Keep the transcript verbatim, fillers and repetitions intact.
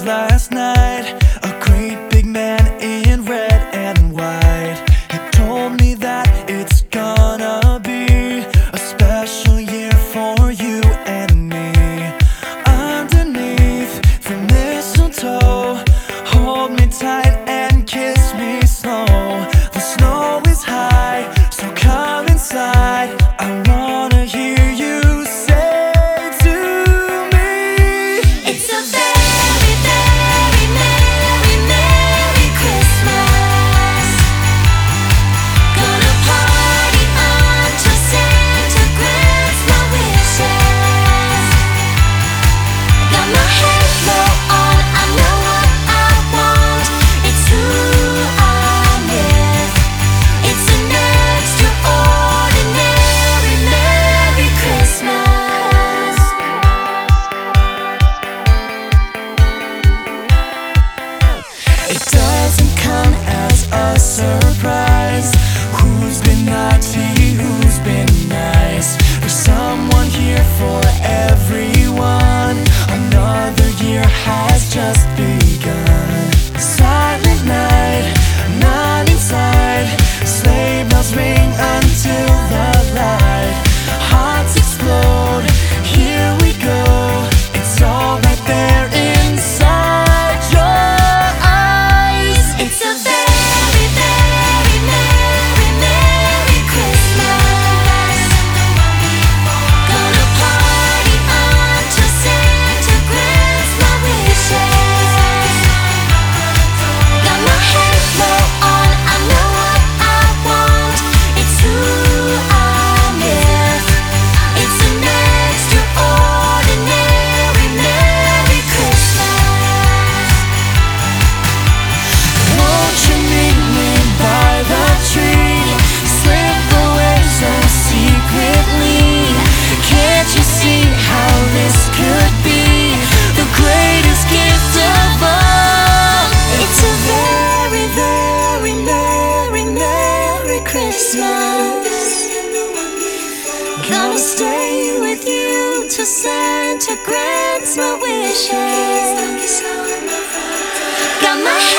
was last night. A great big man in red and white. He told me that it's gonna be a special year for you and me. Underneath the mistletoe, hold me tight and kiss me slow. The snow is high, so come inside. I wanna hear you say to me, it's a very, very merry, merry Christmas. Gonna party until Santa grants my wishes. Got my halo on, I know what I want. It's who I'm with. It's an extraordinary Merry Christmas. it doesn't come as a surprise. Who's been naughty, who's been nice? There's someone here for everyone. Another year has just begun. Silent night, not inside. Sleigh bells ring until the light. Hearts explode, here we go. It's all right there inside your eyes. It's a very, very merry, merry Christmas. Gonna party until Santa grants my wishes. Got my halo on, I know what I want. It's who I'm with. It's an extraordinary Merry Christmas. Won't you meet me by the tree? Slip away so secretly. Can't you see how this could be the greatest gift of all? It's a very, very merry, merry Christmas. Gonna stay with you till Santa grants my wishes. Got my